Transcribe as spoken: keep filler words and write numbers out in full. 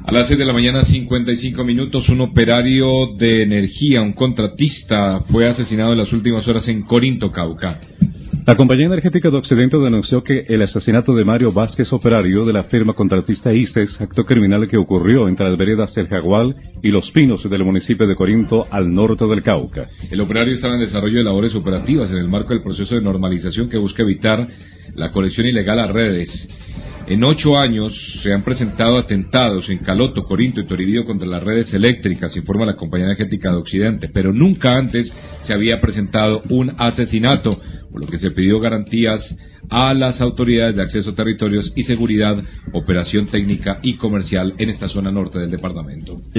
A las seis de la mañana, cincuenta y cinco minutos, un operario de energía, un contratista, fue asesinado en las últimas horas en Corinto, Cauca. La Compañía Energética de Occidente denunció que el asesinato de Mario Vázquez, operario de la firma contratista I C E S, acto criminal que ocurrió entre las veredas El Jagual y Los Pinos del municipio de Corinto, al norte del Cauca. El operario estaba en desarrollo de labores operativas en el marco del proceso de normalización que busca evitar la conexión ilegal a redes. En ocho años se han presentado atentados en Caloto, Corinto y Toribío contra las redes eléctricas, informa la Compañía Energética de Occidente, pero nunca antes se había presentado un asesinato, por lo que se pidió garantías a las autoridades de acceso a territorios y seguridad, operación técnica y comercial en esta zona norte del departamento.